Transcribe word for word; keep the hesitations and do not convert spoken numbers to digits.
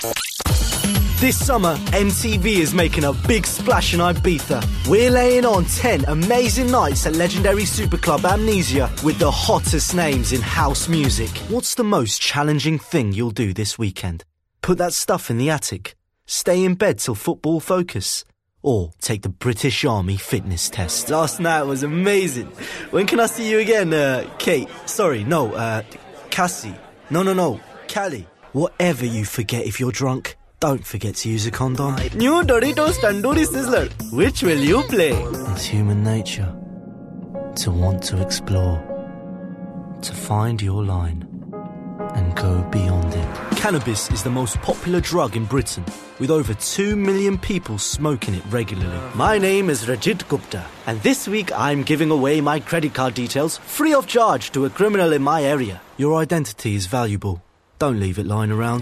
This summer, M T V is making a big splash in Ibiza. We're laying on ten amazing nights at legendary superclub Amnesia with the hottest names in house music. What's the most challenging thing you'll do this weekend? Put that stuff in the attic? Stay in bed till football focus? Or take the British Army fitness test? Last night was amazing. When can I see you again, uh, Kate? Sorry, no, uh, Cassie. No, no, no, Callie. Whatever you forget if you're drunk, don't forget to use a condom. New Doritos Tandoori Sizzler. Which will you play? It's human nature to want to explore, to find your line and go beyond it. Cannabis is the most popular drug in Britain, with over two million people smoking it regularly. My name is Rajit Gupta, and this week I'm giving away my credit card details free of charge to a criminal in my area. Your identity is valuable. Don't leave it lying around.